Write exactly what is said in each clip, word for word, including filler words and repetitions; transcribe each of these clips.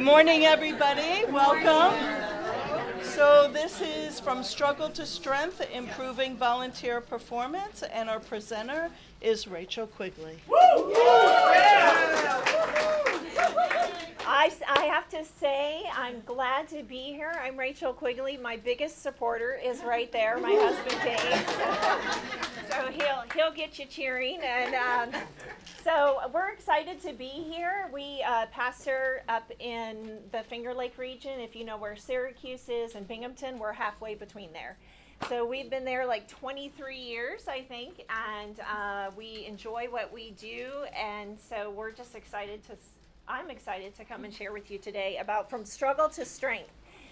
morning, everybody. Welcome. So this is From Struggle to Strength, Improving Volunteer Performance, and our presenter is Rachel Quigley. I, I have to say, I'm glad to be here. I'm Rachel Quigley. My biggest supporter is right there, my husband Dave. So he'll he'll get you cheering. And um, so we're excited to be here. We uh, pastor up in the Finger Lake region. If you know where Syracuse is and Binghamton, we're halfway between there. So we've been there like twenty-three years, I think, and uh, we enjoy what we do. And so we're just excited to I'm excited to come and share with you today about From Struggle to Strength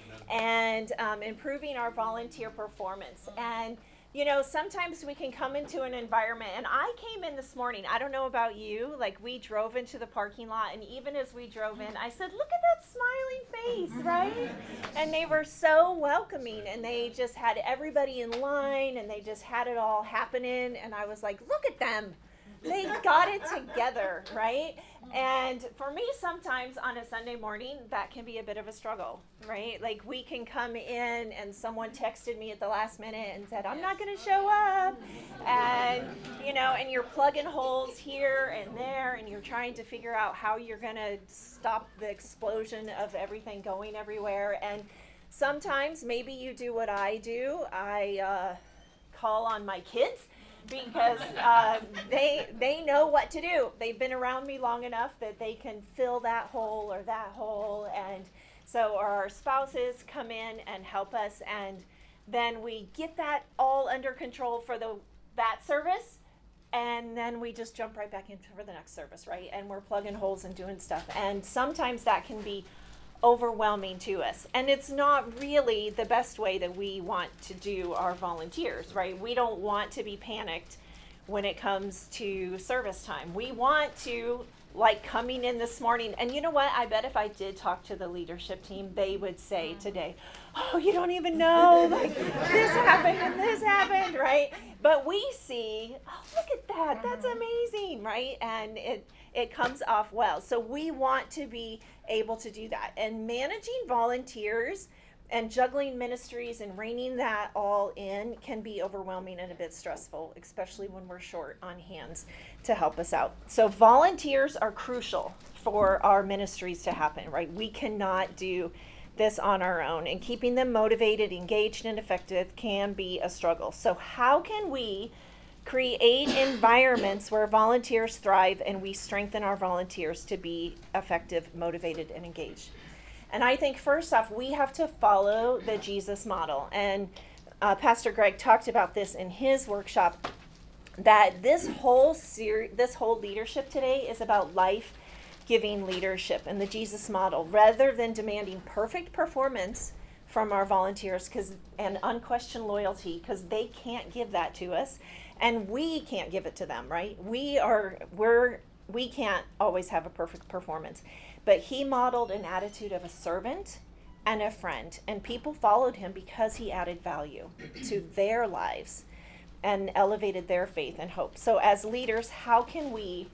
and um, improving our volunteer performance. And, you know, sometimes we can come into an environment, and I came in this morning, I don't know about you, like we drove into the parking lot, and even as we drove in, I said, look at that smiling face, right? And they were so welcoming, and they just had everybody in line, and they just had it all happening, and I was like, look at them. They got it together, right? And for me, sometimes on a Sunday morning, that can be a bit of a struggle, right? Like we can come in and someone texted me at the last minute and said, I'm not going to show up. And, you know, and you're plugging holes here and there, and you're trying to figure out how you're going to stop the explosion of everything going everywhere. And sometimes maybe you do what I do. I uh, call on my kids. Because uh, they they know what to do. They've been around me long enough that they can fill that hole or that hole. And so our spouses come in and help us, and then we get that all under control for the that service, and then we just jump right back into for the next service, right? And we're plugging holes and doing stuff. And sometimes that can be overwhelming to us, and it's not really the best way that we want to do our volunteers, right? We don't want to be panicked when it comes to service time. We want to, like coming in this morning, and you know what, I bet if I did talk to the leadership team, they would say today, oh, you don't even know, like this happened and this happened, right? But we see, oh, look at that, that's amazing, right? And it it comes off well. So we want to be able to do that. And managing volunteers and juggling ministries and reining that all in can be overwhelming and a bit stressful, especially when we're short on hands to help us out. So volunteers are crucial for our ministries to happen, right? We cannot do this on our own, and keeping them motivated, engaged, and effective can be a struggle. So how can we create environments where volunteers thrive and we strengthen our volunteers to be effective, motivated, and engaged? And I think first off, we have to follow the Jesus model. And uh, Pastor Greg talked about this in his workshop, that this whole ser- this whole leadership today is about life-giving leadership and the Jesus model, rather than demanding perfect performance from our volunteers because and unquestioned loyalty, because they can't give that to us. And we can't give it to them, right? We are, we're, we can't always have a perfect performance. But he modeled an attitude of a servant and a friend. And people followed him because he added value to their lives and elevated their faith and hope. So as leaders, how can we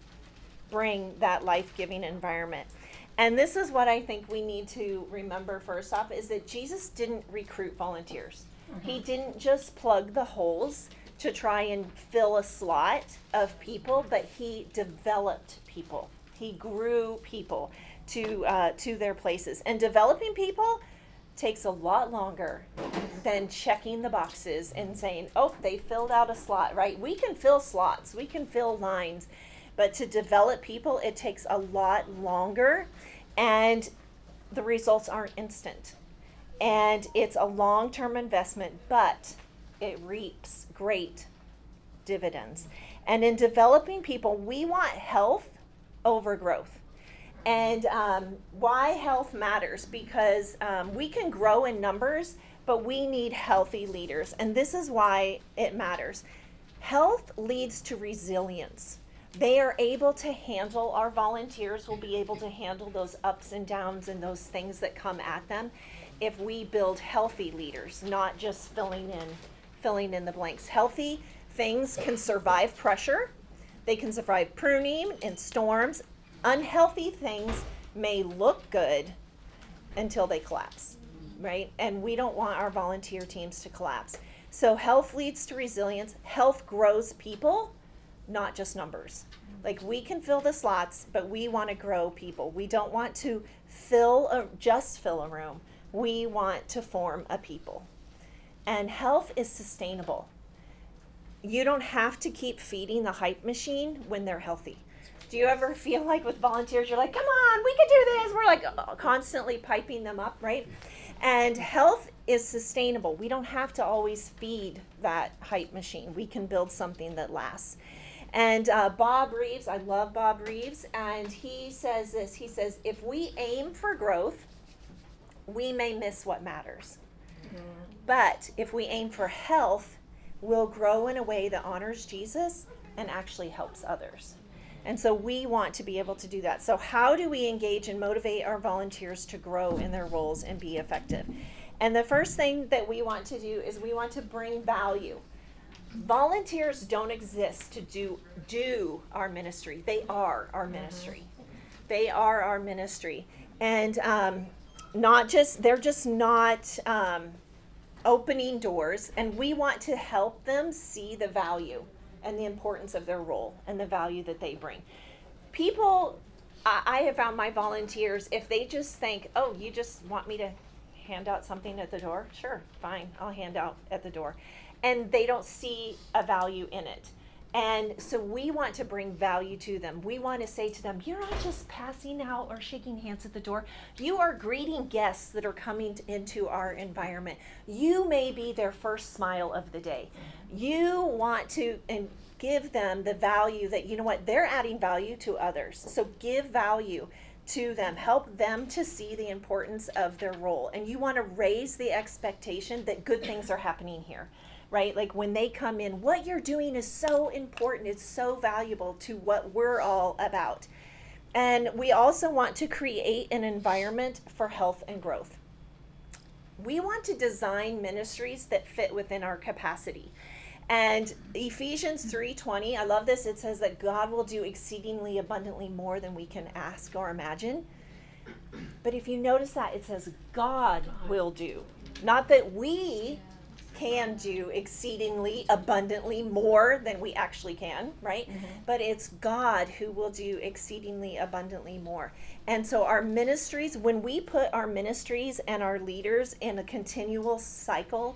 bring that life-giving environment? And this is what I think we need to remember first off, is that Jesus didn't recruit volunteers. Mm-hmm. He didn't just plug the holes to try and fill a slot of people, but he developed people. He grew people to uh, to their places. And developing people takes a lot longer than checking the boxes and saying, oh, they filled out a slot, right? We can fill slots, we can fill lines, but to develop people, it takes a lot longer, and the results aren't instant. And it's a long-term investment, but it reaps great dividends. And in developing people, we want health over growth. And um, why health matters, because um, we can grow in numbers, but we need healthy leaders. And this is why it matters. Health leads to resilience. They are able to handle, our volunteers will be able to handle those ups and downs and those things that come at them if we build healthy leaders, not just filling in filling in the blanks. Healthy things can survive pressure. They can survive pruning and storms. Unhealthy things may look good, until they collapse, right? And we don't want our volunteer teams to collapse. So health leads to resilience. Health grows people, not just numbers. Like, we can fill the slots, but we want to grow people. We don't want to fill a, just fill a room. We want to form a people. And health is sustainable. You don't have to keep feeding the hype machine when they're healthy. Do you ever feel like with volunteers, you're like, come on, we can do this. We're like uh, constantly piping them up, right? And health is sustainable. We don't have to always feed that hype machine. We can build something that lasts. And uh, Bob Reeves, I love Bob Reeves, and he says this. He says, if we aim for growth, we may miss what matters. Mm-hmm. But if we aim for health, we'll grow in a way that honors Jesus and actually helps others. And so we want to be able to do that. So how do we engage and motivate our volunteers to grow in their roles and be effective? And the first thing that we want to do is we want to bring value. Volunteers don't exist to do do our ministry. They are our ministry. They are our ministry. And um, not just, they're just not um, opening doors. And we want to help them see the value and the importance of their role and the value that they bring. People, I, I have found my volunteers, if they just think, oh, you just want me to hand out something at the door? Sure, fine, I'll hand out at the door. And they don't see a value in it. And so we want to bring value to them. We want to say to them, you're not just passing out or shaking hands at the door. You are greeting guests that are coming into our environment. You may be their first smile of the day. You want to and give them the value that, you know what, they're adding value to others. So give value to them. Help them to see the importance of their role. And you want to raise the expectation that good things are happening here. Right? Like when they come in, what you're doing is so important. It's so valuable to what we're all about. And we also want to create an environment for health and growth. We want to design ministries that fit within our capacity. And Ephesians three twenty, I love this. It says that God will do exceedingly abundantly more than we can ask or imagine. But if you notice that, it says God will do. Not that we can do exceedingly abundantly more than we actually can, right? Mm-hmm. But it's God who will do exceedingly abundantly more. And so our ministries, when we put our ministries and our leaders in a continual cycle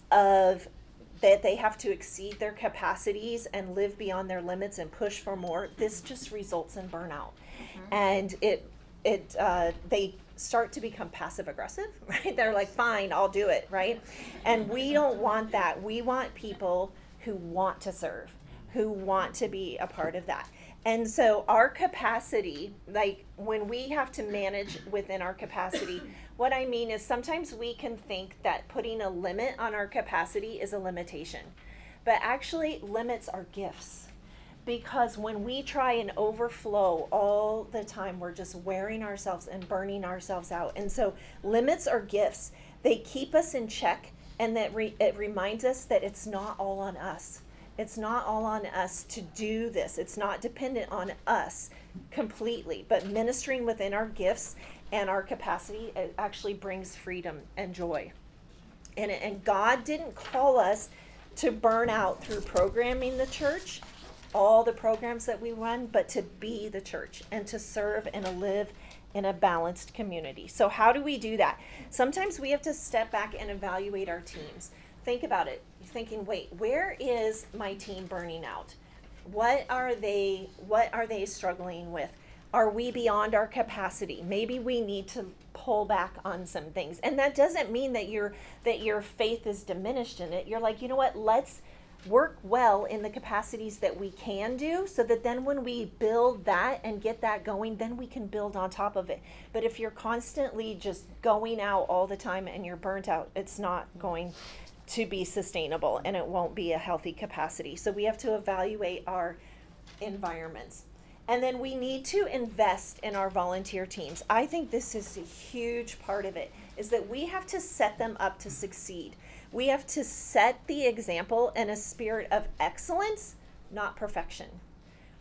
of that they have to exceed their capacities and live beyond their limits and push for more, this just results in burnout. Mm-hmm. And it it uh, they start to become passive aggressive, right? They're like, fine, I'll do it, right? And we don't want that. We want people who want to serve, who want to be a part of that. And so our capacity, like when we have to manage within our capacity, what I mean is sometimes we can think that putting a limit on our capacity is a limitation. But actually, limits are gifts. Because when we try and overflow all the time, we're just wearing ourselves and burning ourselves out. And so limits are gifts. They keep us in check, and that re- it reminds us that it's not all on us. It's not all on us to do this. It's not dependent on us completely. But ministering within our gifts and our capacity, it actually brings freedom and joy. And, and God didn't call us to burn out through programming the church, all the programs that we run, but to be the church and to serve and to live in a balanced community. So how do we do that? Sometimes we have to step back and evaluate our teams. Think about it. You're thinking, wait, where is my team burning out? What are they, what are they struggling with? Are we beyond our capacity? Maybe we need to pull back on some things. And that doesn't mean that your that your faith is diminished in it. You're like, you know what, let's work well in the capacities that we can do, so that then when we build that and get that going, then we can build on top of it. But if you're constantly just going out all the time and you're burnt out, it's not going to be sustainable, and it won't be a healthy capacity. So we have to evaluate our environments. And then we need to invest in our volunteer teams. I think this is a huge part of it, is that we have to set them up to succeed. We have to set the example in a spirit of excellence, not perfection.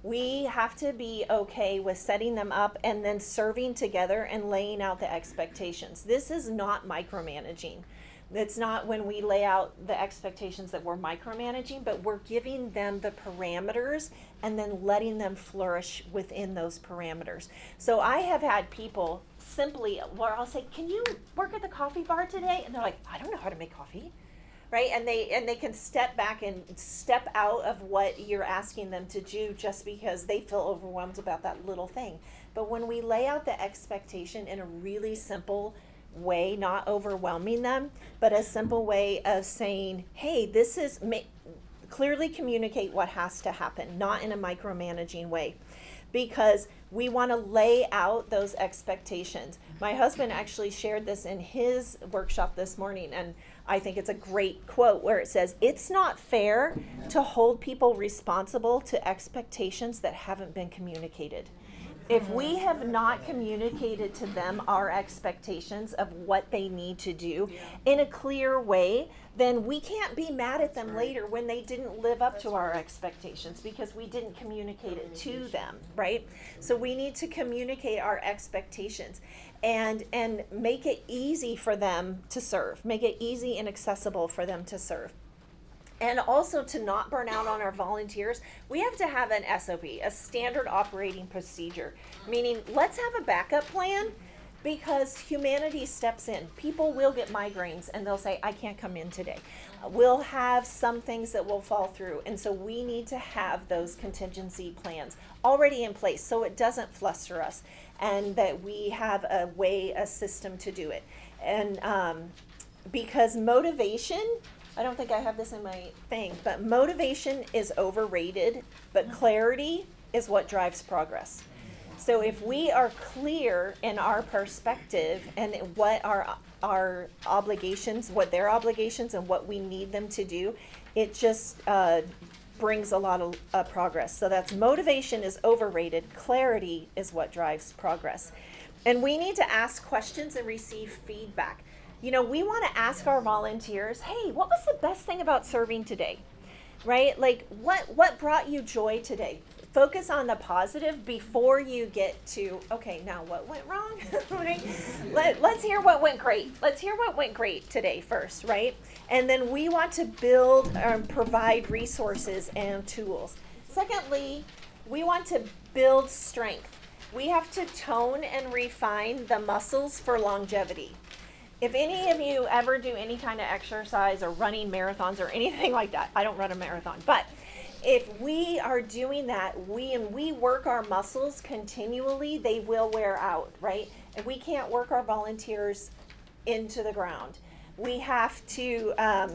We have to be okay with setting them up and then serving together and laying out the expectations. This is not micromanaging. It's not when we lay out the expectations that we're micromanaging, but we're giving them the parameters and then letting them flourish within those parameters. So I have had people simply where I'll say, "Can you work at the coffee bar today?" And they're like, "I don't know how to make coffee." Right? And they and they can step back and step out of what you're asking them to do just because they feel overwhelmed about that little thing. But when we lay out the expectation in a really simple way, not overwhelming them, but a simple way of saying, hey, this is, ma- clearly communicate what has to happen, not in a micromanaging way, because we want to lay out those expectations. My husband actually shared this in his workshop this morning, and I think it's a great quote where it says, it's not fair to hold people responsible to expectations that haven't been communicated. If we have not communicated to them our expectations of what they need to do in a clear way, then we can't be mad at them later when they didn't live up to our expectations because we didn't communicate it to them, right? So we need to communicate our expectations and and make it easy for them to serve, make it easy and accessible for them to serve. And also to not burn out on our volunteers, we have to have an S O P, a standard operating procedure, meaning let's have a backup plan because humanity steps in. People will get migraines and they'll say, I can't come in today. We'll have some things that will fall through. And so we need to have those contingency plans already in place so it doesn't fluster us and that we have a way, a system to do it. And um, because motivation, I don't think I have this in my thing, but motivation is overrated, but clarity is what drives progress. So if we are clear in our perspective and what our our obligations, what their obligations and what we need them to do, it just uh, brings a lot of uh, progress. So that's motivation is overrated, clarity is what drives progress. And we need to ask questions and receive feedback. You know, we want to ask our volunteers, hey, what was the best thing about serving today? Right? Like, what, what brought you joy today? Focus on the positive before you get to, okay, now what went wrong? Right? Let, let's hear what went great. Let's hear what went great today first, right? And then we want to build and provide resources and tools. Secondly, we want to build strength. We have to tone and refine the muscles for longevity. If any of you ever do any kind of exercise or running marathons or anything like that, I don't run a marathon, but if we are doing that, we and we work our muscles continually, they will wear out, right? And we can't work our volunteers into the ground. We have to um,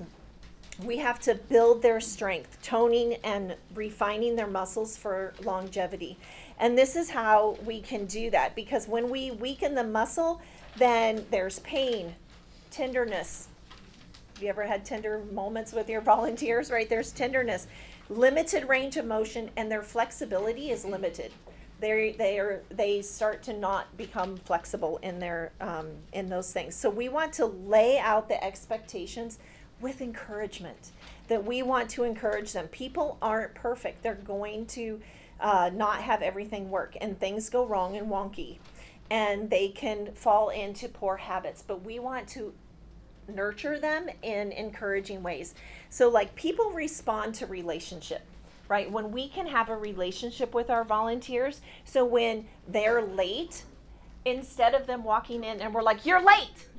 we have to build their strength, toning and refining their muscles for longevity. And this is how we can do that, because when we weaken the muscle, then there's pain, tenderness. Have you ever had tender moments with your volunteers, right? There's tenderness, limited range of motion, and their flexibility is limited. They they are they start to not become flexible in their um, in those things. So we want to lay out the expectations with encouragement. That we want to encourage them. People aren't perfect. They're going to uh, not have everything work, and things go wrong and wonky. And they can fall into poor habits, but we want to nurture them in encouraging ways. So like people respond to relationship, right? When we can have a relationship with our volunteers, so when they're late, instead of them walking in and we're like, you're late,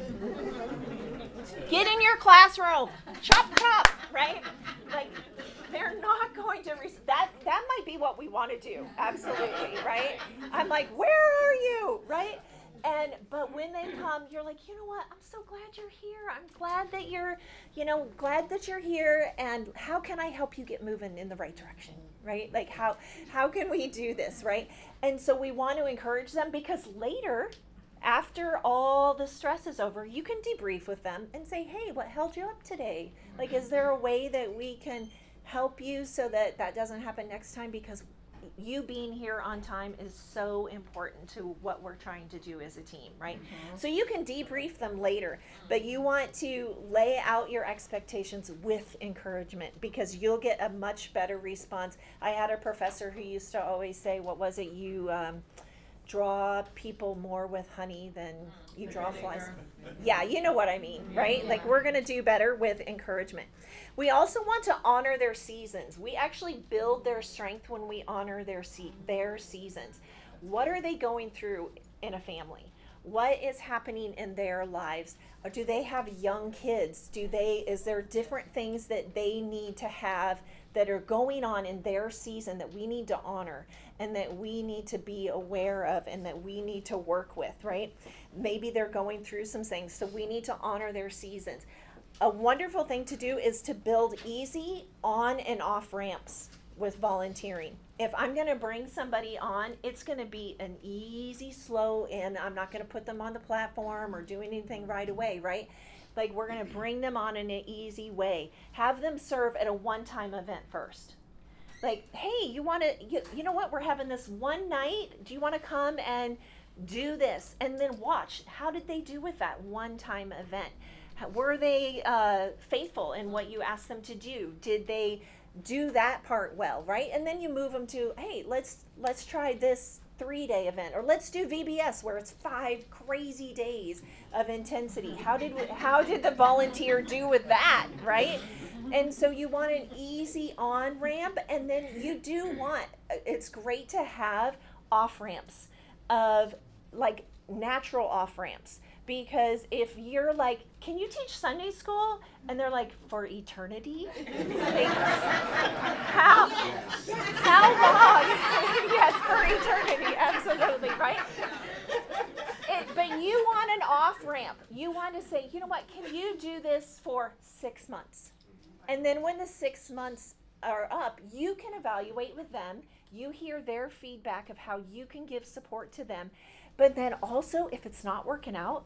get in your classroom, chop chop, right? Like they're not going to, re- that that might be what we want to do, absolutely, right? I'm like, where are you, right? And, but when they come, you're like, you know what, I'm so glad you're here. I'm glad that you're, you know, glad that you're here, and how can I help you get moving in the right direction, right? Like how, how can we do this, right? And so we want to encourage them, because later, after all the stress is over, you can debrief with them and say, hey, what held you up today? Like, is there a way that we can help you so that that doesn't happen next time? Because you being here on time is so important to what we're trying to do as a team, right? Mm-hmm. So you can debrief them later, but you want to lay out your expectations with encouragement, because you'll get a much better response. I had a professor who used to always say, what was it, you um, draw people more with honey than you draw flies. Yeah, you know what I mean, right? Yeah. Like, we're going to do better with encouragement. We also want to honor their seasons. We actually build their strength when we honor their se- their seasons. What are they going through in a family? What is happening in their lives? Or do they have young kids? Do they is there different things that they need to have that are going on in their season that we need to honor and that we need to be aware of and that we need to work with, right? Maybe they're going through some things, so we need to honor their seasons. A wonderful thing to do is to build easy on and off ramps with volunteering. If I'm going to bring somebody on, it's going to be an easy, slow in. I'm not going to put them on the platform or do anything right away, right? Like, we're going to bring them on in an easy way. Have them serve at a one-time event first. Like, hey, you want to, you, you know what? We're having this one night. Do you want to come and do this? And then watch. How did they do with that one-time event? Were they uh, faithful in what you asked them to do? Did they do that part well, right? And then you move them to, hey, let's let's try this three-day event, or let's do V B S where it's five crazy days of intensity. How did we, how did the volunteer do with that, right? And so you want an easy on ramp, and then you do want, it's great to have off ramps of like natural off ramps. Because if you're like, can you teach Sunday school? And they're like, for eternity? Like, how, how long? Yes, for eternity, absolutely, right? It, but you want an off-ramp. You want to say, you know what, can you do this for six months? And then when the six months are up, you can evaluate with them. You hear their feedback of how you can give support to them. But then also, if it's not working out,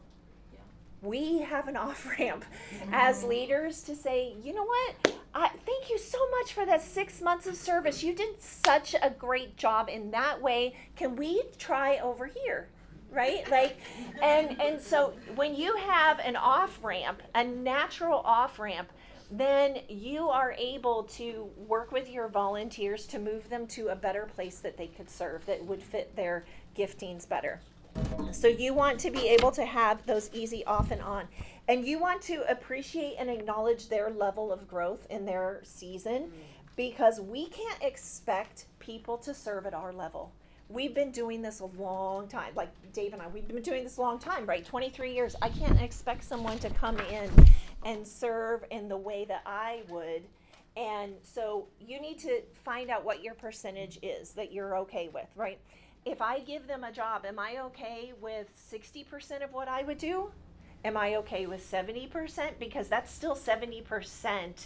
we have an off-ramp as leaders to say, you know what, I, thank you so much for that six months of service. You did such a great job in that way. Can we try over here? Right? Like, and, and so when you have an off-ramp, a natural off-ramp, then you are able to work with your volunteers to move them to a better place that they could serve, that would fit their giftings better. So you want to be able to have those easy off and on. And you want to appreciate and acknowledge their level of growth in their season, because we can't expect people to serve at our level. We've been doing this a long time. Like Dave and I, we've been doing this a long time, right? twenty-three years. I can't expect someone to come in and serve in the way that I would. And so you need to find out what your percentage is that you're okay with, right? If I give them a job, am I okay with sixty percent of what I would do? Am I okay with seventy percent? Because that's still seventy percent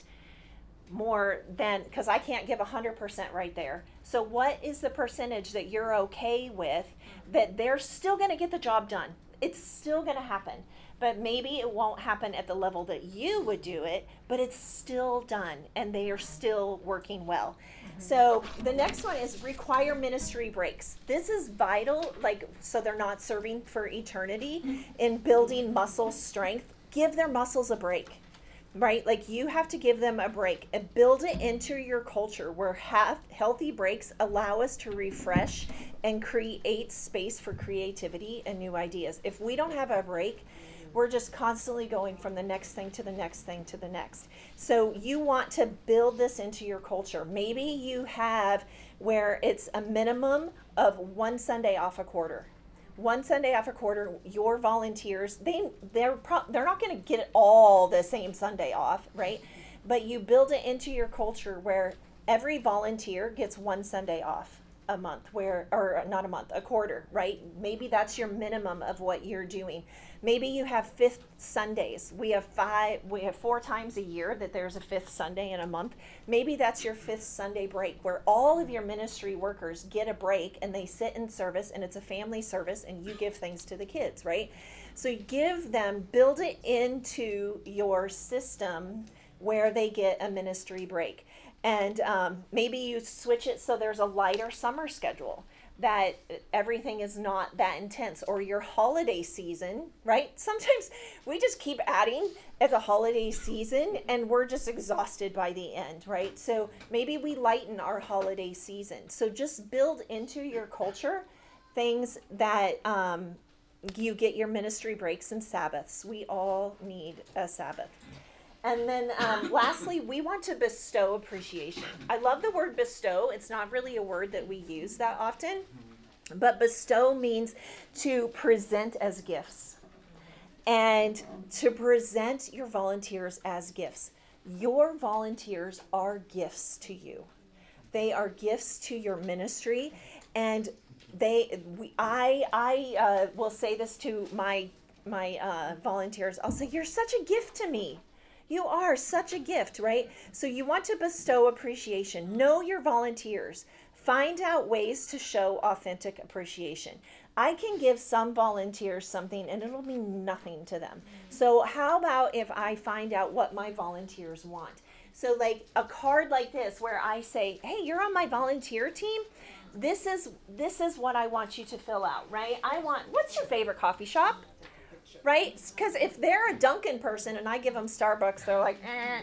more than, because I can't give one hundred percent right there. So what is the percentage that you're okay with that they're still going to get the job done? It's still going to happen. But maybe it won't happen at the level that you would do it, but it's still done and they are still working well. Mm-hmm. So the next one is require ministry breaks. This is vital, like, so they're not serving for eternity in building muscle strength. Give their muscles a break, right? Like, you have to give them a break and build it into your culture where half healthy breaks allow us to refresh and create space for creativity and new ideas. If we don't have a break, we're just constantly going from the next thing to the next thing to the next. So you want to build this into your culture. Maybe you have where it's a minimum of one Sunday off a quarter. One Sunday off a quarter, your volunteers, they, they're, pro- they're not going to get it all the same Sunday off, right? But you build it into your culture where every volunteer gets one Sunday off a month, where, or not a month, a quarter, right? Maybe that's your minimum of what you're doing. Maybe you have fifth Sundays. We have five, we have four times a year that there's a fifth Sunday in a month. Maybe that's your fifth Sunday break where all of your ministry workers get a break and they sit in service and it's a family service and you give things to the kids, right? So you give them, build it into your system where they get a ministry break. And um, maybe you switch it so there's a lighter summer schedule, that everything is not that intense, or your holiday season, right? Sometimes we just keep adding at the holiday season and we're just exhausted by the end, right? So maybe we lighten our holiday season. So just build into your culture things that um, you get your ministry breaks and Sabbaths. We all need a Sabbath. And then um, lastly, we want to bestow appreciation. I love the word bestow. It's not really a word that we use that often, but bestow means to present as gifts, and to present your volunteers as gifts. Your volunteers are gifts to you. They are gifts to your ministry, and they. We, I I uh, will say this to my my uh, volunteers. I'll say, "You're such a gift to me. You are such a gift," right? So you want to bestow appreciation. Know your volunteers. Find out ways to show authentic appreciation. I can give some volunteers something and it'll mean nothing to them. So how about if I find out what my volunteers want? So like a card like this where I say, "Hey, you're on my volunteer team. This is this is what I want you to fill out," right? I want, what's your favorite coffee shop? Right? Because if they're a Dunkin' person and I give them Starbucks, they're like,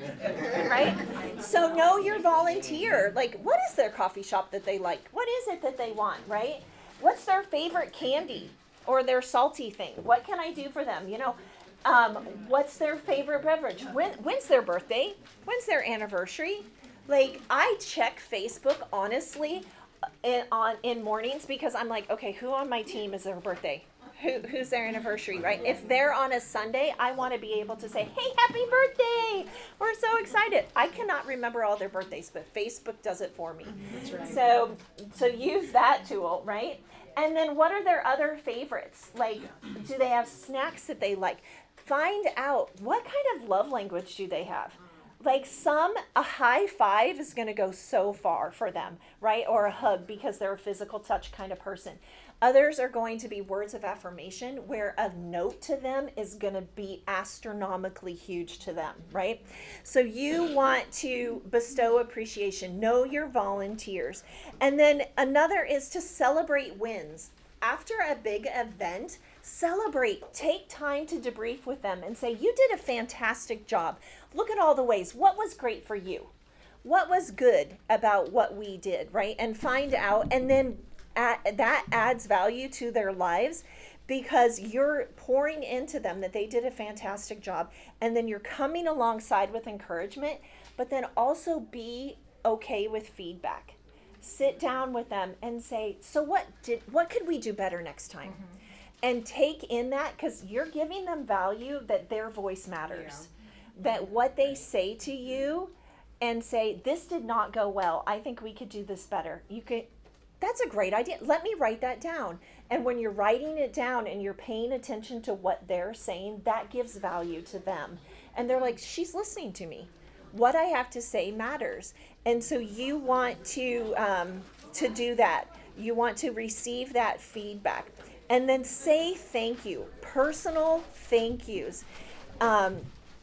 eh, right? So know your volunteer. Like, what is their coffee shop that they like? What is it that they want, right? What's their favorite candy or their salty thing? What can I do for them? You know, um, what's their favorite beverage? When, when's their birthday? When's their anniversary? Like, I check Facebook, honestly, in, on, in mornings because I'm like, okay, who on my team is their birthday? Who, who's their anniversary, right? If they're on a Sunday, I want to be able to say, "Hey, happy birthday! We're so excited." I cannot remember all their birthdays, but Facebook does it for me. That's right. So, so use that tool, right? And then what are their other favorites? Like, do they have snacks that they like? Find out, what kind of love language do they have? Like some, a high five is going to go so far for them, right? Or a hug because they're a physical touch kind of person. Others are going to be words of affirmation where a note to them is going to be astronomically huge to them, right? So you want to bestow appreciation, know your volunteers. And then another is to celebrate wins. After a big event, celebrate. Take time to debrief with them and say, "You did a fantastic job. Look at all the ways. What was great for you? What was good about what we did," right? And find out, and then At, that adds value to their lives because you're pouring into them that they did a fantastic job, and then you're coming alongside with encouragement, but then also be okay with feedback. Sit down with them and say, "So what did what could we do better next time?" Mm-hmm. And take in that, because you're giving them value, that their voice matters, yeah. That what they say to you and say, "This did not go well. I think we could do this better." You could. That's a great idea. Let me write that down. And when you're writing it down and you're paying attention to what they're saying, that gives value to them. And they're like, "She's listening to me. What I have to say matters." And so you want to um, to do that. You want to receive that feedback. And then say thank you. Personal thank yous. Um,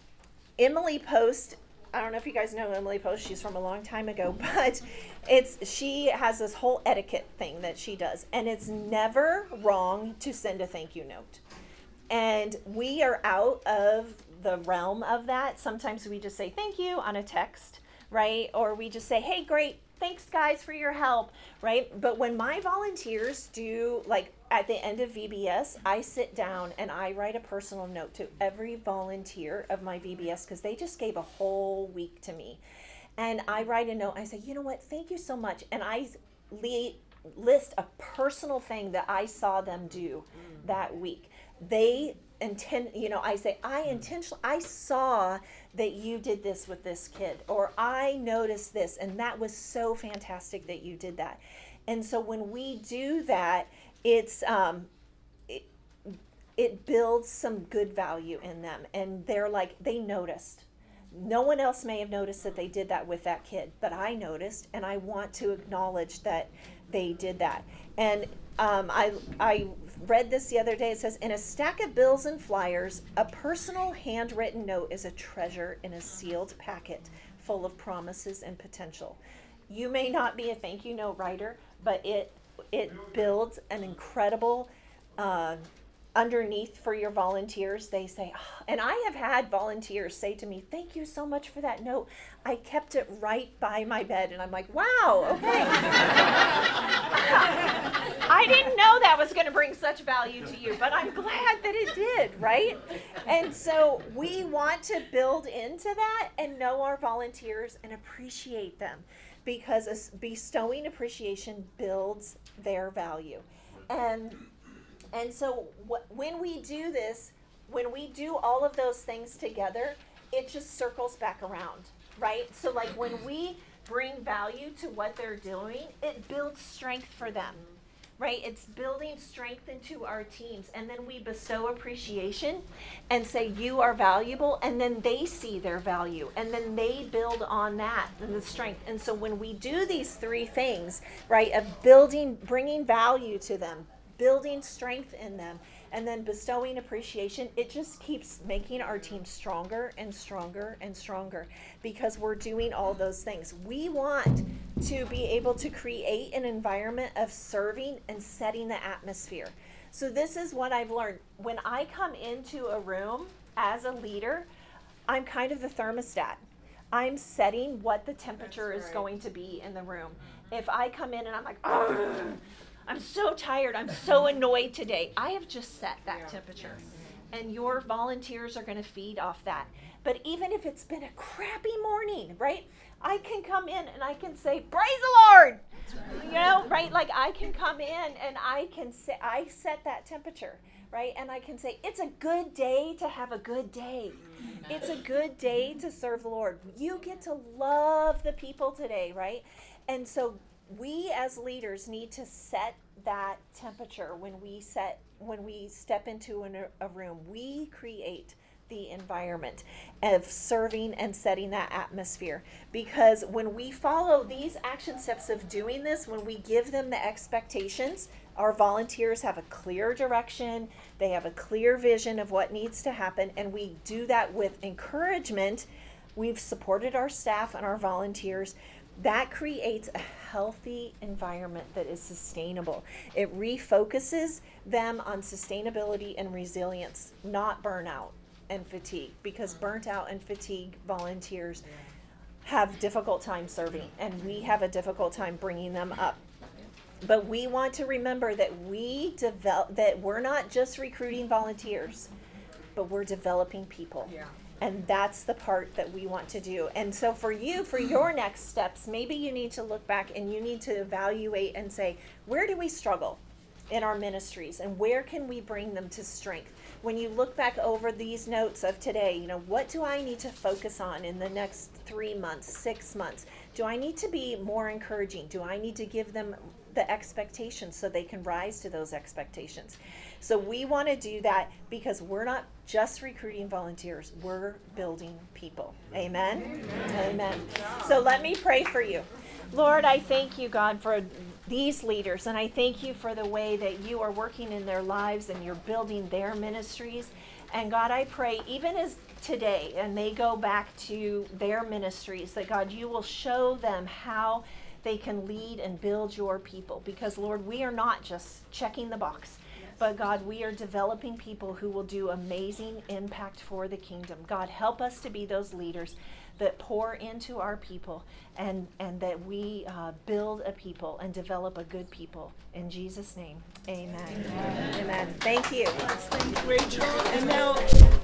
Emily Post, I don't know if you guys know Emily Post. She's from a long time ago, but it's she has this whole etiquette thing that she does, and it's never wrong to send a thank you note. And we are out of the realm of that. Sometimes we just say thank you on a text, right? Or we just say, "Hey, great, thanks guys for your help," right? But when my volunteers do, like at the end of V B S, I sit down and I write a personal note to every volunteer of my V B S because they just gave a whole week to me. And I write a note, I say, "You know what, thank you so much." And I le- list a personal thing that I saw them do mm. that week. They intend, you know, I say, I intentionally, I saw that you did this with this kid, or I noticed this, and that was so fantastic that you did that. And so when we do that, it's, um, it, it builds some good value in them, and they're like, they noticed. No one else may have noticed that they did that with that kid, but I noticed, and I want to acknowledge that they did that. And um, I I read this the other day. It says, "In a stack of bills and flyers, a personal handwritten note is a treasure in a sealed packet full of promises and potential. You may not be a thank you note writer, but it it builds an incredible uh, underneath for your volunteers. They say, oh, and I have had volunteers say to me, thank you so much for that note. I kept it right by my bed. And I'm like, wow, okay. I didn't know that was going to bring such value to you, but I'm glad that it did, right? And so we want to build into that and know our volunteers and appreciate them, because bestowing appreciation builds their value. And And so wh- when we do this, when we do all of those things together, it just circles back around, right? So like when we bring value to what they're doing, it builds strength for them, right? It's building strength into our teams. And then we bestow appreciation and say, you are valuable. And then they see their value. And then they build on that and the strength. And so when we do these three things, right, of building, bringing value to them, building strength in them, and then bestowing appreciation, it just keeps making our team stronger and stronger and stronger, because we're doing all those things. We want to be able to create an environment of serving and setting the atmosphere. So this is what I've learned. When I come into a room as a leader, I'm kind of the thermostat. I'm setting what the temperature right. is going to be in the room. If I come in and I'm like, oh, I'm so tired, I'm so annoyed today, I have just set that yeah. temperature. And your volunteers are going to feed off that. But even if it's been a crappy morning, right, I can come in and I can say, praise the Lord. Right. You know, right? Like I can come in and I can say, I set that temperature, right? And I can say, it's a good day to have a good day. It's a good day to serve the Lord. You get to love the people today, right? And so we as leaders need to set that temperature when we set when we step into an, a room. We create the environment of serving and setting that atmosphere, because when we follow these action steps of doing this, when we give them the expectations, our volunteers have a clear direction, they have a clear vision of what needs to happen, and we do that with encouragement. We've supported our staff and our volunteers. That creates a healthy environment that is sustainable. It refocuses them on sustainability and resilience, not burnout and fatigue, because burnt out and fatigued volunteers have difficult time serving, and we have a difficult time bringing them up. But we want to remember that we develop, that we're not just recruiting volunteers, but we're developing people. Yeah. And that's the part that we want to do. And so for you, for your next steps, maybe you need to look back and you need to evaluate and say, where do we struggle in our ministries, and where can we bring them to strength? When you look back over these notes of today, you know, what do I need to focus on in the next three months, six months? Do I need to be more encouraging? Do I need to give them the expectations so they can rise to those expectations? So we want to do that because we're not just recruiting volunteers, we're building people. Amen? Amen. Amen. So let me pray for you. Lord, I thank you, God, for these leaders, and I thank you for the way that you are working in their lives and you're building their ministries. And God, I pray, even as today, and they go back to their ministries, that God, you will show them how they can lead and build your people. Because, Lord, we are not just checking the box, but God, we are developing people who will do amazing impact for the kingdom. God, help us to be those leaders that pour into our people, and, and that we uh, build a people and develop a good people. In Jesus' name, amen. Amen. Amen. Thank you. Thank you, Rachel. And now